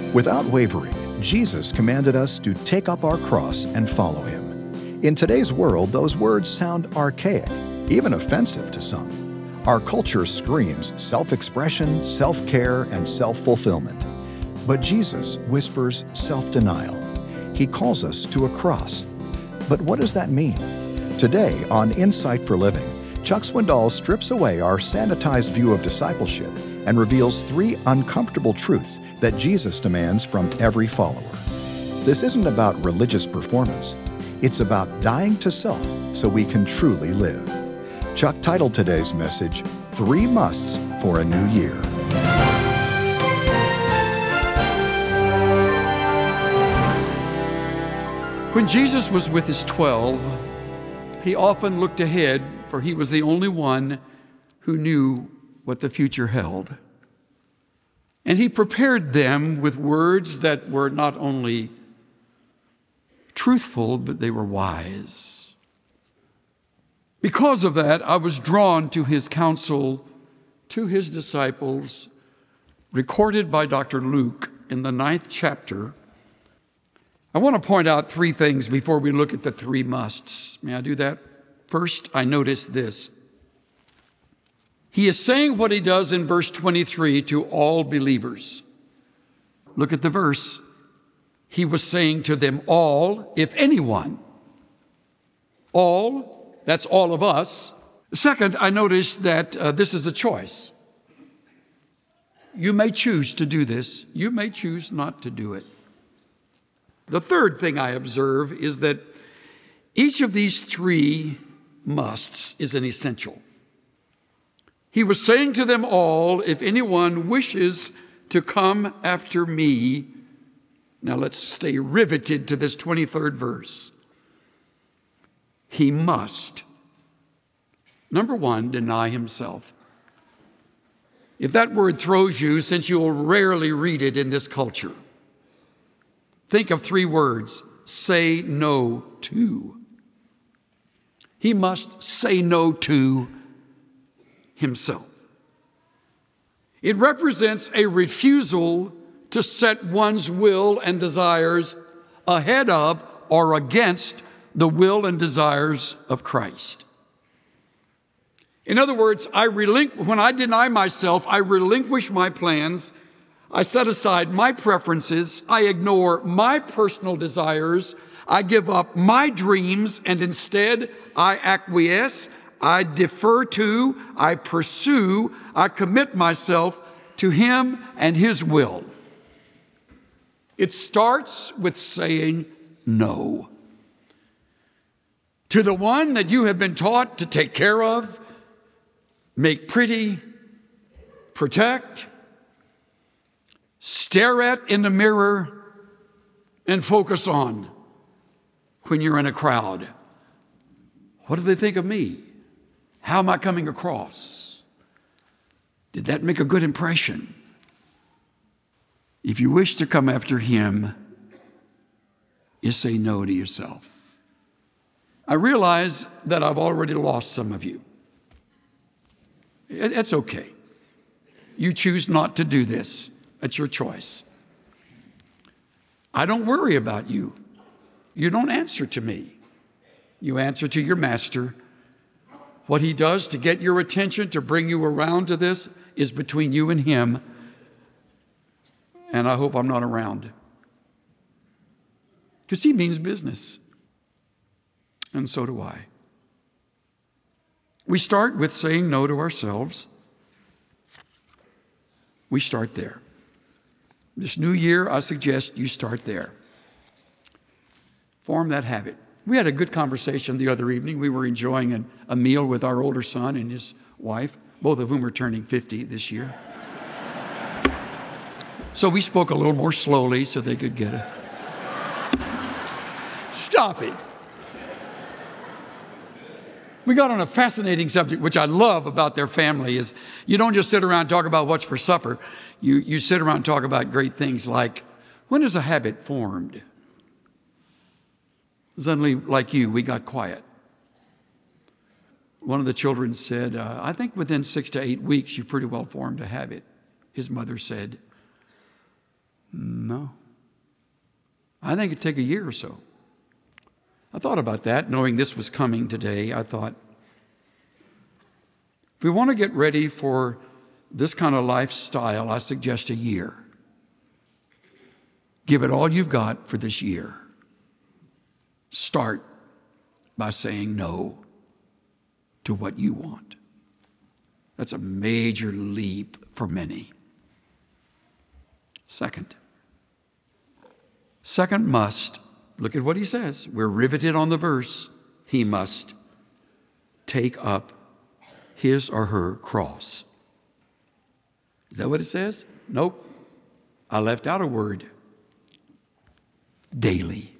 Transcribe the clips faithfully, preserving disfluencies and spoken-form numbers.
Without wavering, Jesus commanded us to take up our cross and follow him. In today's world, those words sound archaic, even offensive to some. Our culture screams self-expression, self-care, and self-fulfillment. But Jesus whispers self-denial. He calls us to a cross. But what does that mean? Today on Insight for Living, Chuck Swindoll strips away our sanitized view of discipleship and reveals three uncomfortable truths that Jesus demands from every follower. This isn't about religious performance. It's about dying to self so we can truly live. Chuck titled today's message, Three Musts for a New Year. When Jesus was with his twelve, he often looked ahead, for he was the only one who knew what the future held. And he prepared them with words that were not only truthful, but they were wise. Because of that, I was drawn to his counsel to his disciples, recorded by Doctor Luke in the ninth chapter. I want to point out three things before we look at the three musts. May I do that? First, I notice this. He is saying what he does in verse twenty-three to all believers. Look at the verse. He was saying to them all, if anyone. All, that's all of us. Second, I notice that uh, this is a choice. You may choose to do this. You may choose not to do it. The third thing I observe is that each of these three musts is an essential. He was saying to them all, if anyone wishes to come after me, now let's stay riveted to this twenty-third verse. He must, number one, deny himself. If that word throws you, since you will rarely read it in this culture, think of three words: say no to. He must say no to himself. It represents a refusal to set one's will and desires ahead of or against the will and desires of Christ. In other words, I relinqu- when I deny myself, I relinquish my plans, I set aside my preferences, I ignore my personal desires, I give up my dreams, and instead I acquiesce, I defer to, I pursue, I commit myself to him and his will. It starts with saying no to the one that you have been taught to take care of, make pretty, protect, stare at in the mirror, and focus on when you're in a crowd. What do they think of me? How am I coming across? Did that make a good impression? If you wish to come after him, you say no to yourself. I realize that I've already lost some of you. It's okay. You choose not to do this. That's your choice. I don't worry about you. You don't answer to me. You answer to your master. What he does to get your attention, to bring you around to this, is between you and him. And I hope I'm not around. Because he means business. And so do I. We start with saying no to ourselves. We start there. This new year, I suggest you start there. Form that habit. We had a good conversation the other evening. We were enjoying a, a meal with our older son and his wife, both of whom are turning fifty this year. So we spoke a little more slowly so they could get it. Stop it. We got on a fascinating subject, which I love about their family, is you don't just sit around and talk about what's for supper. You, you sit around and talk about great things like, when is a habit formed? Suddenly, like you, we got quiet. One of the children said, uh, I think within six to eight weeks, you pretty well formed a habit. His mother said, No. I think it'd take a year or so. I thought about that, knowing this was coming today. I thought, if we want to get ready for this kind of lifestyle, I suggest a year. Give it all you've got for this year. Start by saying no to what you want. That's a major leap for many. Second, second must, look at what he says. We're riveted on the verse. He must take up his or her cross. Is that what it says? Nope. I left out a word. Daily.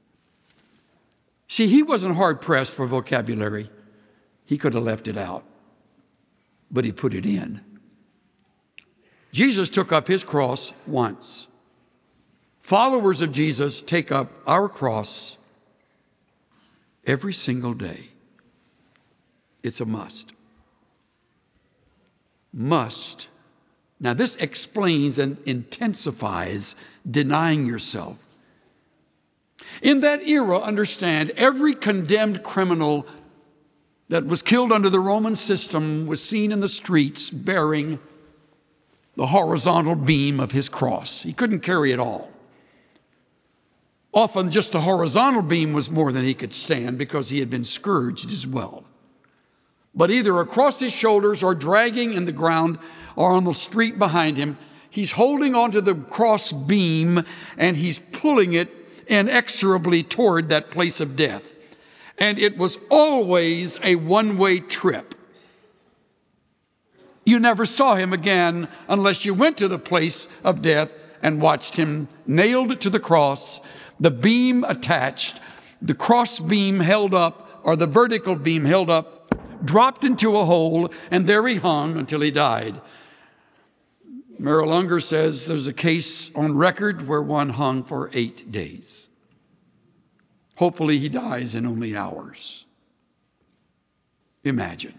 See, he wasn't hard-pressed for vocabulary. He could have left it out, but he put it in. Jesus took up his cross once. Followers of Jesus take up our cross every single day. It's a must. Must. Now, this explains and intensifies denying yourself. In that era, understand, every condemned criminal that was killed under the Roman system was seen in the streets bearing the horizontal beam of his cross. He couldn't carry it all. Often just the horizontal beam was more than he could stand because he had been scourged as well. But either across his shoulders or dragging in the ground or on the street behind him, he's holding onto the cross beam and he's pulling it inexorably toward that place of death. And it was always a one-way trip. You never saw him again unless you went to the place of death and watched him nailed to the cross, the beam attached, the cross beam held up, or the vertical beam held up, dropped into a hole, and there he hung until he died. Merrill Unger says there's a case on record where one hung for eight days. Hopefully he dies in only hours. Imagine.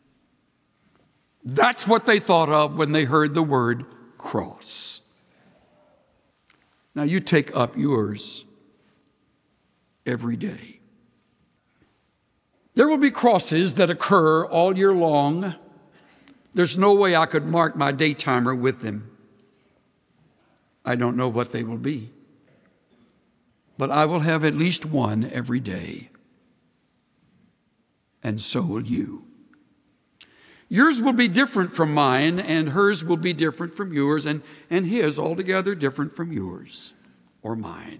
That's what they thought of when they heard the word cross. Now you take up yours every day. There will be crosses that occur all year long. There's no way I could mark my day timer with them. I don't know what they will be. But I will have at least one every day. And so will you. Yours will be different from mine, and hers will be different from yours, and, and his altogether different from yours or mine.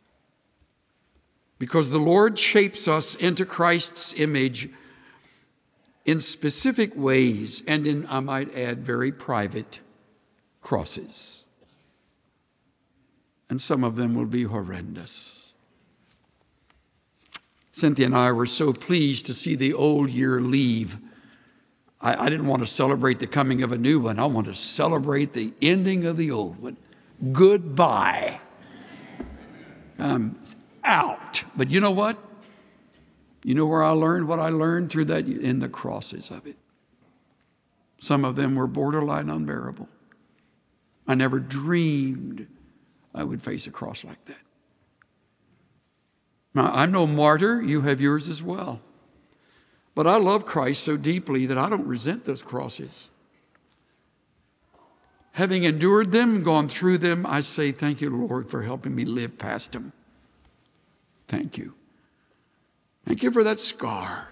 Because the Lord shapes us into Christ's image in specific ways and in, I might add, very private crosses. And some of them will be horrendous. Cynthia and I were so pleased to see the old year leave. I, I didn't want to celebrate the coming of a new one. I want to celebrate the ending of the old one. Goodbye. I'm out. But you know what? You know where I learned what I learned through that? In the crosses of it. Some of them were borderline unbearable. I never dreamed I would face a cross like that. Now, I'm no martyr. You have yours as well. But I love Christ so deeply that I don't resent those crosses. Having endured them, gone through them, I say, thank you, Lord, for helping me live past them. Thank you. Thank you for that scar.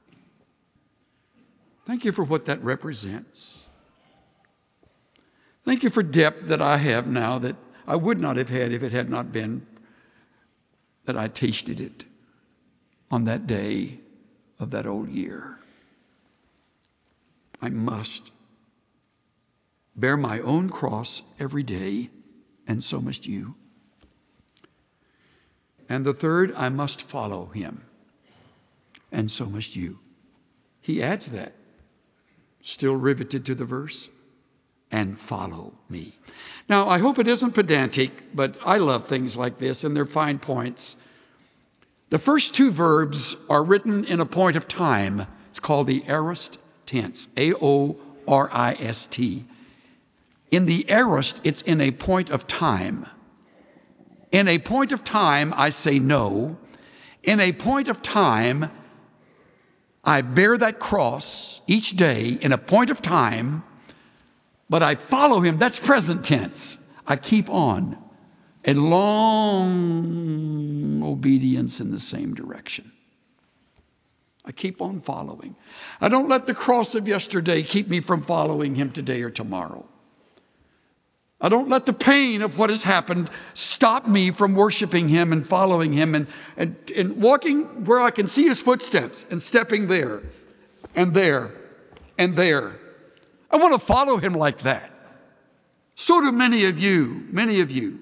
Thank you for what that represents. Thank you for depth that I have now that I would not have had if it had not been that I tasted it on that day of that old year. I must bear my own cross every day, and so must you. And the third, I must follow him, and so must you. He adds that, still riveted to the verse, and follow me. Now, I hope it isn't pedantic, but I love things like this, and they're fine points. The first two verbs are written in a point of time. It's called the aorist tense, A O R I S T. In the aorist, it's in a point of time. In a point of time, I say no. In a point of time, I bear that cross each day in a point of time, but I follow him. That's present tense. I keep on. A long obedience in the same direction. I keep on following. I don't let the cross of yesterday keep me from following him today or tomorrow. I don't let the pain of what has happened stop me from worshiping him and following him and, and, and walking where I can see his footsteps and stepping there and there and there. I want to follow him like that. So do many of you, many of you.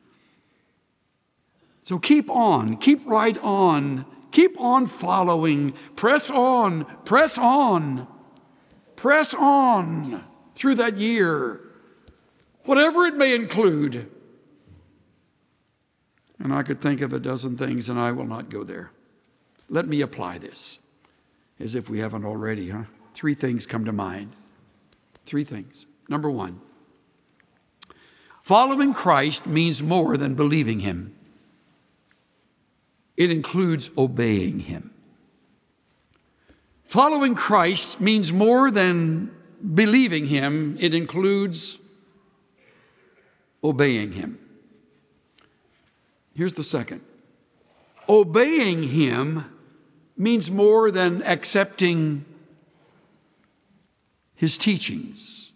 So keep on, keep right on, keep on following, press on, press on, press on through that year, whatever it may include. And I could think of a dozen things, and I will not go there. Let me apply this, as if we haven't already, huh? Three things come to mind. Three things. Number one, following Christ means more than believing him. It includes obeying him. Following Christ means more than believing him. It includes obeying him. Here's the second. Obeying him means more than accepting his teachings.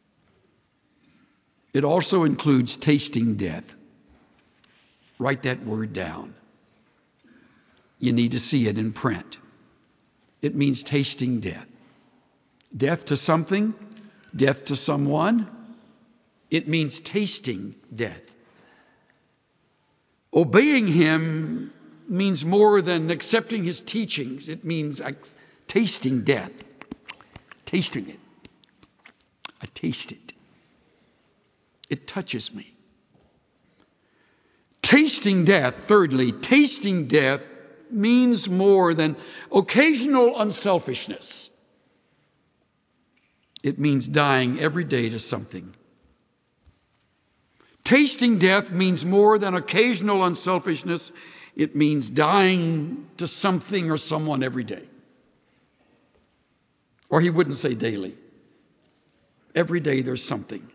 It also includes tasting death. Write that word down. You need to see it in print. It means tasting death. Death to something, death to someone. It means tasting death. Obeying him means more than accepting his teachings. It means tasting death. Tasting it. I taste it. It touches me. Tasting death, thirdly, tasting death means more than occasional unselfishness. It means dying every day to something. Tasting death means more than occasional unselfishness. It means dying to something or someone every day. Or he wouldn't say daily. Every day there's something.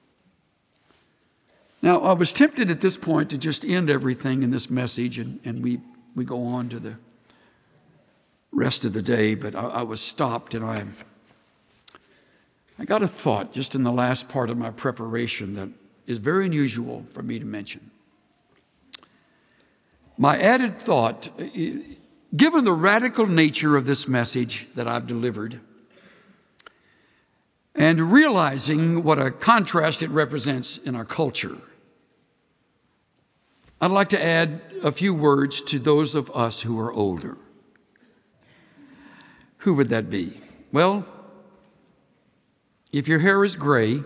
Now, I was tempted at this point to just end everything in this message, and, and we, we go on to the rest of the day, but I, I was stopped, and I, I got a thought just in the last part of my preparation that is very unusual for me to mention. My added thought, given the radical nature of this message that I've delivered, and realizing what a contrast it represents in our culture, I'd like to add a few words to those of us who are older. Who would that be? Well, if your hair is gray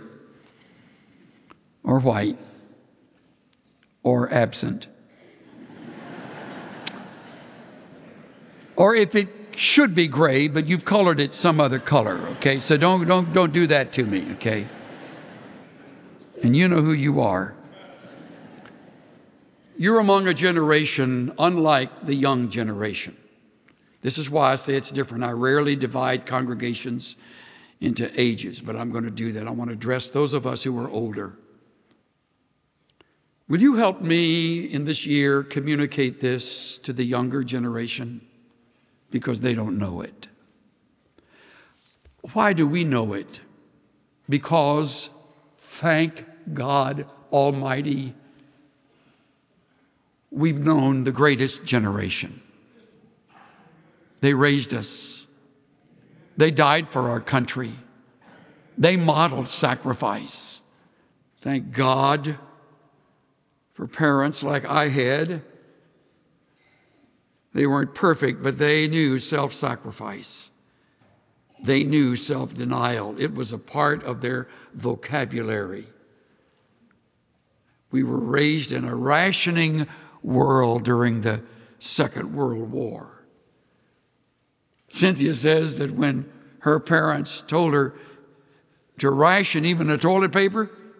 or white or absent, or if it should be gray, but you've colored it some other color, okay? So don't, don't, don't do that to me, okay? And you know who you are. You're among a generation unlike the young generation. This is why I say it's different. I rarely divide congregations into ages, but I'm going to do that. I want to address those of us who are older. Will you help me in this year communicate this to the younger generation? Because they don't know it. Why do we know it? Because, thank God Almighty, we've known the greatest generation. They raised us. They died for our country. They modeled sacrifice. Thank God for parents like I had. They weren't perfect, but they knew self-sacrifice. They knew self-denial. It was a part of their vocabulary. We were raised in a rationing world during the Second World War. Cynthia says that when her parents told her to ration even the toilet paper,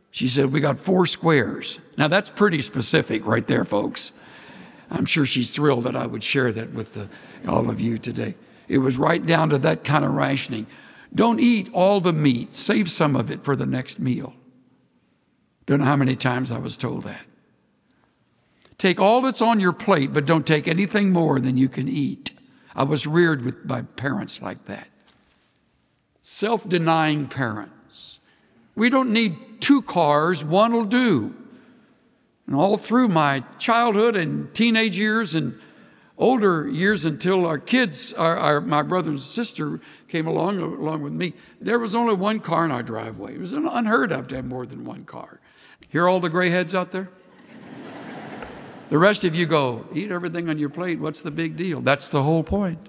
She said, we got four squares. Now, that's pretty specific right there, folks. I'm sure she's thrilled that I would share that with the, all of you today. It was right down to that kind of rationing. Don't eat all the meat. Save some of it for the next meal. Don't know how many times I was told that. Take all that's on your plate, but don't take anything more than you can eat. I was reared with by parents like that. Self-denying parents. We don't need two cars, one will do. And all through my childhood and teenage years and older years until our kids, our, our, my brother and sister came along, along with me, there was only one car in our driveway. It was unheard of to have more than one car. Hear all the gray heads out there? The rest of you go, eat everything on your plate. What's the big deal? That's the whole point.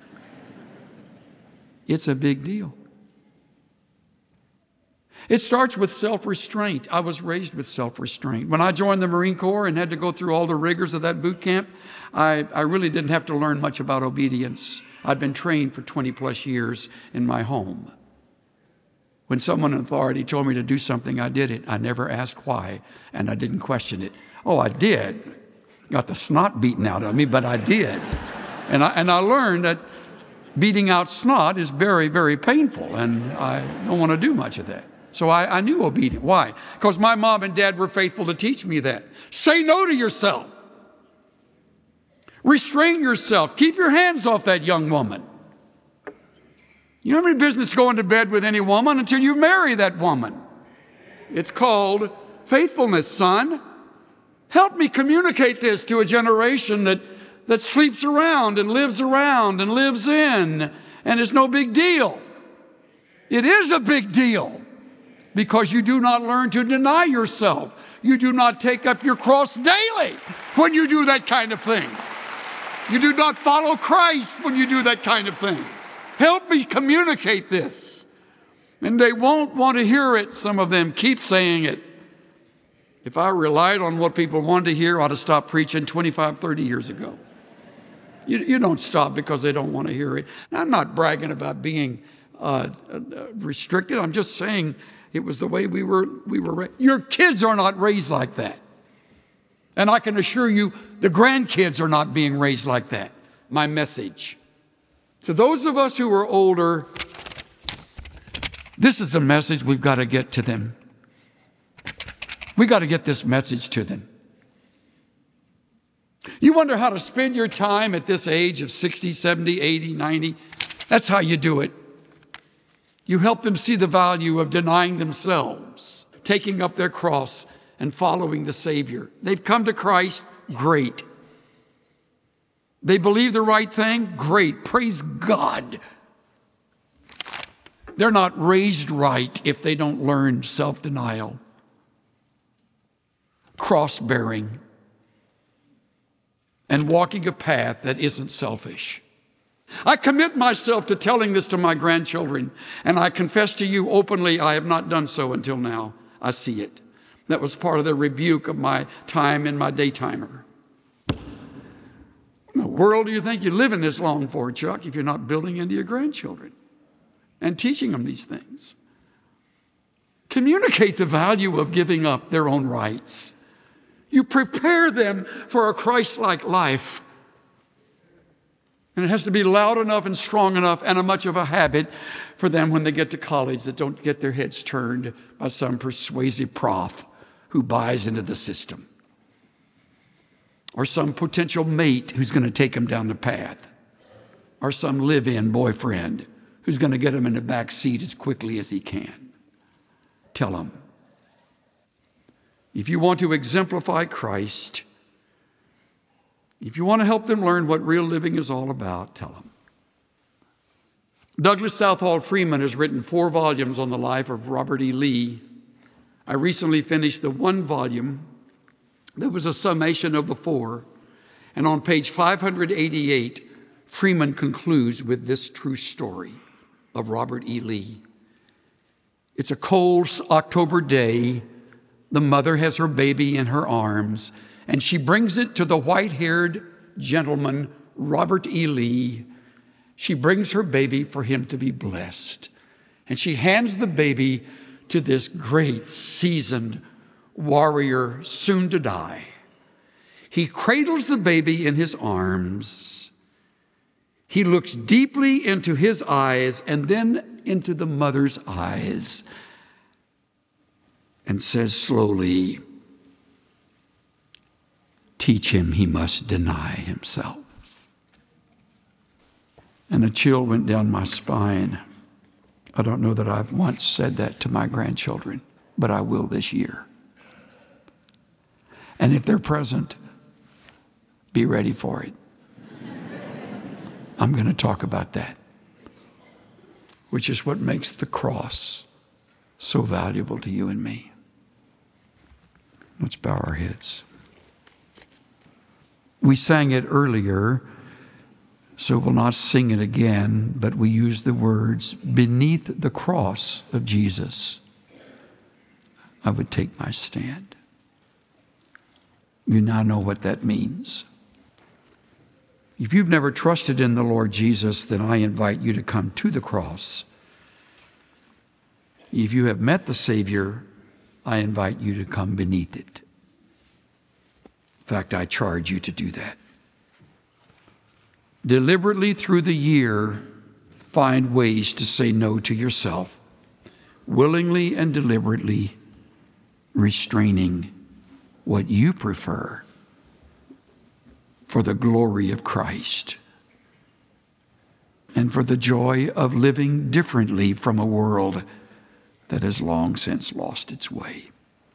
It's a big deal. It starts with self-restraint. I was raised with self-restraint. When I joined the Marine Corps and had to go through all the rigors of that boot camp, I, I really didn't have to learn much about obedience. I'd been trained for twenty plus years in my home. When someone in authority told me to do something, I did it. I never asked why, and I didn't question it. Oh, I did. Got the snot beaten out of me, but I did. And I, and I learned that beating out snot is very, very painful, and I don't want to do much of that. So I, I knew obedience. Why? Because my mom and dad were faithful to teach me that. Say no to yourself. Restrain yourself. Keep your hands off that young woman. You don't have any business going to bed with any woman until you marry that woman. It's called faithfulness, son. Help me communicate this to a generation that, that sleeps around and lives around and lives in, and it's no big deal. It is a big deal. Because you do not learn to deny yourself. You do not take up your cross daily when you do that kind of thing. You do not follow Christ when you do that kind of thing. Help me communicate this. And they won't want to hear it. Some of them keep saying it. If I relied on what people wanted to hear, I ought to stop preaching twenty-five, thirty years ago. You, you don't stop because they don't want to hear it. And I'm not bragging about being uh, restricted. I'm just saying it was the way we were, we were raised. Your kids are not raised like that. And I can assure you, the grandkids are not being raised like that. My message. To those of us who are older, this is a message we've got to get to them. We've got to get this message to them. You wonder how to spend your time at this age of sixty, seventy, eighty, ninety. That's how you do it. You help them see the value of denying themselves, taking up their cross, and following the Savior. They've come to Christ, great. They believe the right thing, great. Praise God. They're not raised right if they don't learn self-denial, cross-bearing, and walking a path that isn't selfish. I commit myself to telling this to my grandchildren, and I confess to you openly, I have not done so until now. I see it. That was part of the rebuke of my time in my daytimer. In the world do you think you're living this long for, Chuck, if you're not building into your grandchildren and teaching them these things? Communicate the value of giving up their own rights. You prepare them for a Christ-like life. And it has to be loud enough and strong enough and a much of a habit for them when they get to college that don't get their heads turned by some persuasive prof who buys into the system. Or some potential mate who's going to take them down the path. Or some live-in boyfriend who's going to get them in the back seat as quickly as he can. Tell them. If you want to exemplify Christ, if you want to help them learn what real living is all about, tell them. Douglas Southall Freeman has written four volumes on the life of Robert E. Lee. I recently finished the one volume that was a summation of the four. And on page five eighty-eight, Freeman concludes with this true story of Robert E. Lee. It's a cold October day. The mother has her baby in her arms, and she brings it to the white-haired gentleman, Robert E. Lee. She brings her baby for him to be blessed. And she hands the baby to this great seasoned warrior soon to die. He cradles the baby in his arms. He looks deeply into his eyes and then into the mother's eyes and says slowly, "Teach him he must deny himself." And a chill went down my spine. I don't know that I've once said that to my grandchildren, but I will this year. And if they're present, be ready for it. I'm going to talk about that, which is what makes the cross so valuable to you and me. Let's bow our heads. We sang it earlier, so we'll not sing it again, but we use the words, "Beneath the cross of Jesus, I would take my stand." You now know what that means. If you've never trusted in the Lord Jesus, then I invite you to come to the cross. If you have met the Savior, I invite you to come beneath it. In fact, I charge you to do that. Deliberately through the year, find ways to say no to yourself, willingly and deliberately restraining what you prefer for the glory of Christ and for the joy of living differently from a world that has long since lost its way.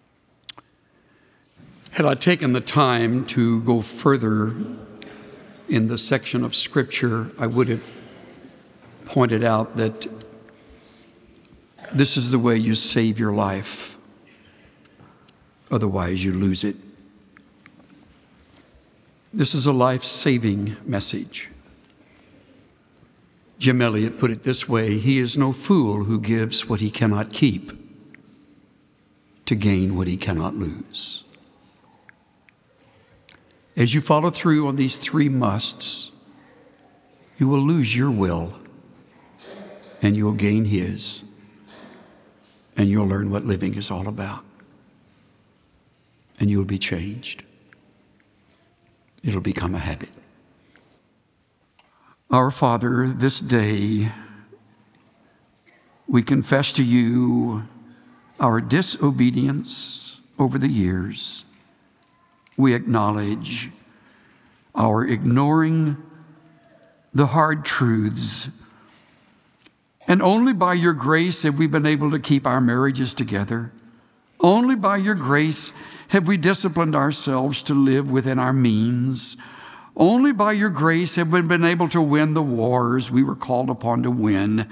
Had I taken the time to go further in the section of Scripture, I would have pointed out that this is the way you save your life. Otherwise, you lose it. This is a life-saving message. Jim Elliot put it this way: he is no fool who gives what he cannot keep to gain what he cannot lose. As you follow through on these three musts, you will lose your will and you'll gain his, and you'll learn what living is all about. And you'll be changed. It'll become a habit. Our Father, this day we confess to you our disobedience over the years. We acknowledge our ignoring the hard truths. And only by your grace have we been able to keep our marriages together. Only by your grace have we disciplined ourselves to live within our means. Only by your grace have we been able to win the wars we were called upon to win.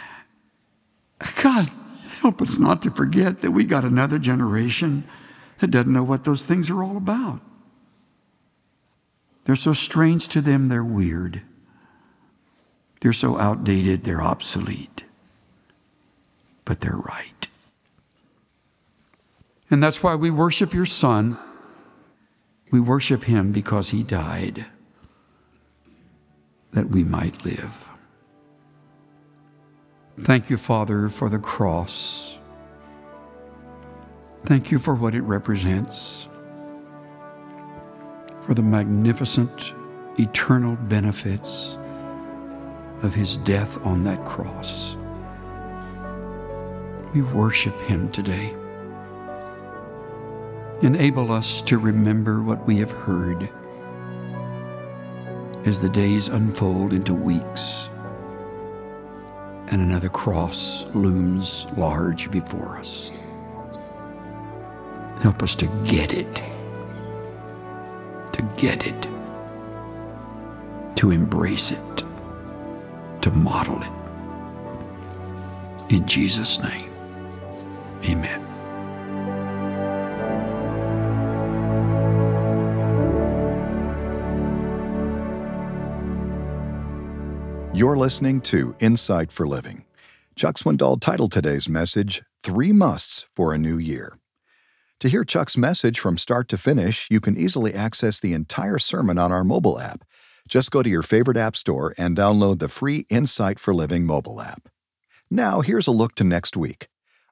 God, help us not to forget that we got another generation that doesn't know what those things are all about. They're so strange to them, they're weird. They're so outdated, they're obsolete. But they're right. And that's why we worship your Son. We worship him because he died that we might live. Thank you, Father, for the cross. Thank you for what it represents, for the magnificent eternal benefits of his death on that cross. We worship him today. Enable us to remember what we have heard as the days unfold into weeks and another cross looms large before us. Help us to get it, to get it, to embrace it, to model it. In Jesus' name, amen. You're listening to Insight for Living. Chuck Swindoll titled today's message, Three Musts for a New Year. To hear Chuck's message from start to finish, you can easily access the entire sermon on our mobile app. Just go to your favorite app store and download the free Insight for Living mobile app. Now, here's a look to next week.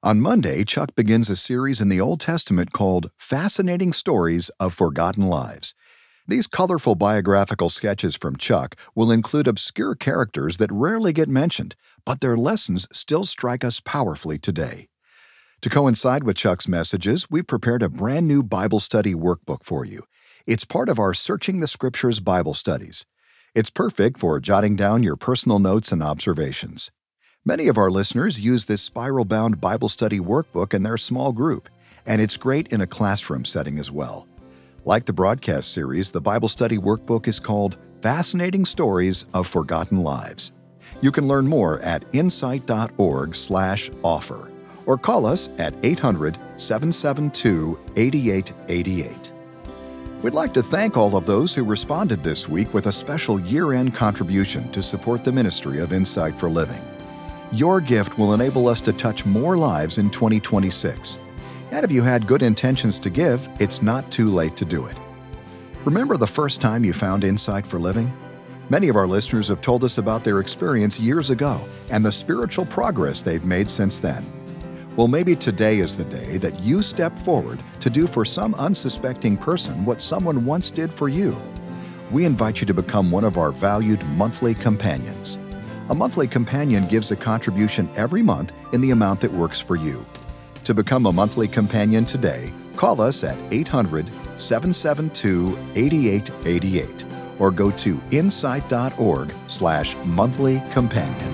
On Monday, Chuck begins a series in the Old Testament called Fascinating Stories of Forgotten Lives. These colorful biographical sketches from Chuck will include obscure characters that rarely get mentioned, but their lessons still strike us powerfully today. To coincide with Chuck's messages, we've prepared a brand new Bible study workbook for you. It's part of our Searching the Scriptures Bible studies. It's perfect for jotting down your personal notes and observations. Many of our listeners use this spiral-bound Bible study workbook in their small group, and it's great in a classroom setting as well. Like the broadcast series, the Bible study workbook is called Fascinating Stories of Forgotten Lives. You can learn more at insight dot org slash offer or call us at eight hundred, seven seven two, eight eight eight eight. We'd like to thank all of those who responded this week with a special year-end contribution to support the ministry of Insight for Living. Your gift will enable us to touch more lives in twenty twenty-six. And if you had good intentions to give, it's not too late to do it. Remember the first time you found Insight for Living? Many of our listeners have told us about their experience years ago and the spiritual progress they've made since then. Well, maybe today is the day that you step forward to do for some unsuspecting person what someone once did for you. We invite you to become one of our valued monthly companions. A monthly companion gives a contribution every month in the amount that works for you. To become a monthly companion today, call us at eight hundred, seven seven two, eight eight eight eight or go to insight dot org slash monthly companion.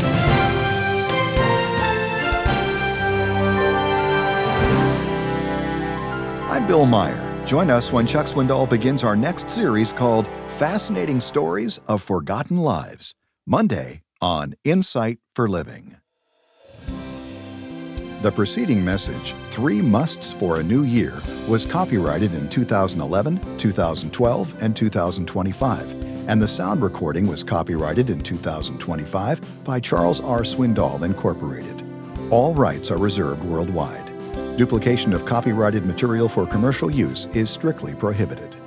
I'm Bill Meyer. Join us when Chuck Swindoll begins our next series called Fascinating Stories of Forgotten Lives, Monday on Insight for Living. The preceding message, Three Musts for a New Year, was copyrighted in two thousand eleven, two thousand twelve, and two thousand twenty-five, and the sound recording was copyrighted in two thousand twenty-five by Charles R. Swindoll, Incorporated. All rights are reserved worldwide. Duplication of copyrighted material for commercial use is strictly prohibited.